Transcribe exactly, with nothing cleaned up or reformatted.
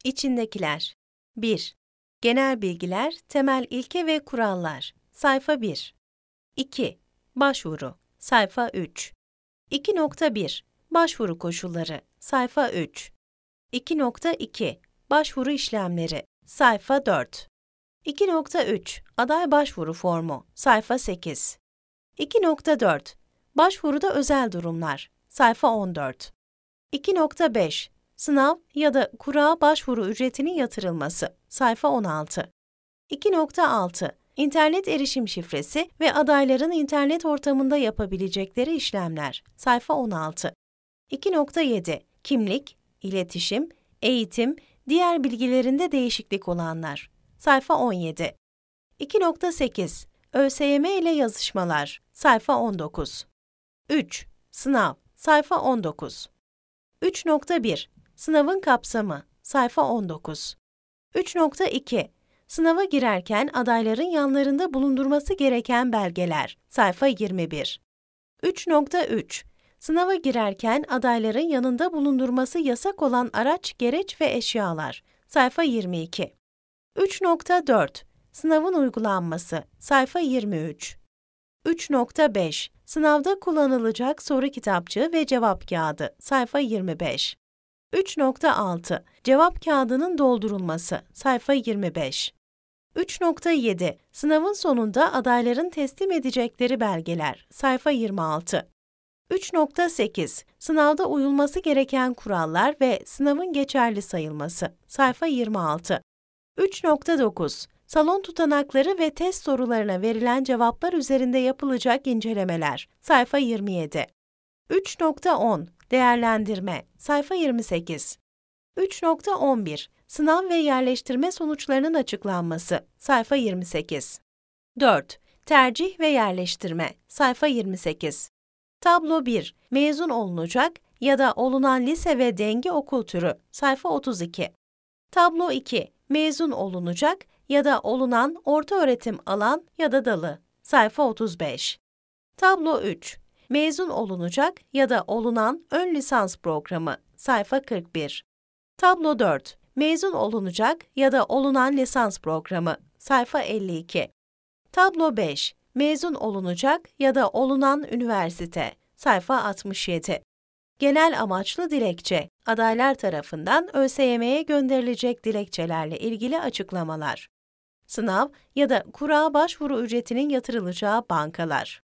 İçindekiler. bir. Genel bilgiler, temel ilke ve kurallar. Sayfa bir. iki. Başvuru. Sayfa üç. iki nokta bir. Başvuru koşulları. Sayfa üç. iki nokta iki. Başvuru işlemleri. Sayfa dört. iki nokta üç. Aday başvuru formu. Sayfa sekiz. iki nokta dört. Başvuruda özel durumlar. Sayfa on dört. iki nokta beş. Sınav ya da kura başvuru ücretinin yatırılması. Sayfa on altı. iki nokta altı. İnternet erişim şifresi ve adayların internet ortamında yapabilecekleri işlemler. Sayfa on altı. iki nokta yedi. Kimlik, iletişim, eğitim, diğer bilgilerinde değişiklik olanlar. Sayfa on yedi. iki nokta sekiz. ÖSYM ile yazışmalar. Sayfa on dokuz. üç. Sınav. Sayfa on dokuz. üç nokta bir. Sınavın kapsamı. Sayfa on dokuz. üç nokta iki. Sınava girerken adayların yanlarında bulundurması gereken belgeler. Sayfa yirmi bir. üç nokta üç. Sınava girerken adayların yanında bulundurması yasak olan araç, gereç ve eşyalar. Sayfa yirmi iki. üç nokta dört. Sınavın uygulanması. Sayfa yirmi üç. üç nokta beş. Sınavda kullanılacak soru kitapçığı ve cevap kağıdı. Sayfa yirmi beş. üç nokta altı. Cevap kağıdının doldurulması. Sayfa yirmi beş. üç nokta yedi. Sınavın sonunda adayların teslim edecekleri belgeler. Sayfa yirmi altı. üç nokta sekiz. Sınavda uyulması gereken kurallar ve sınavın geçerli sayılması. Sayfa yirmi altı. üç nokta dokuz. Salon tutanakları ve test sorularına verilen cevaplar üzerinde yapılacak incelemeler. Sayfa yirmi yedi. üç nokta on. Değerlendirme. Sayfa yirmi sekiz. üç nokta on bir. Sınav ve yerleştirme sonuçlarının açıklanması. Sayfa yirmi sekiz. dört. Tercih ve yerleştirme. Sayfa yirmi sekiz. Tablo bir. Mezun olunacak ya da olunan lise ve denge okul türü. Sayfa otuz iki. Tablo iki. Mezun olunacak ya da olunan ortaöğretim alan ya da dalı. Sayfa otuz beş. Tablo üç. Mezun olunacak ya da olunan ön lisans programı. Sayfa kırk bir. Tablo dört. Mezun olunacak ya da olunan lisans programı. Sayfa elli iki. Tablo beş. Mezun olunacak ya da olunan üniversite. Sayfa altmış yedi. Genel amaçlı dilekçe. Adaylar tarafından ÖSYM'ye gönderilecek dilekçelerle ilgili açıklamalar. Sınav ya da kura başvuru ücretinin yatırılacağı bankalar.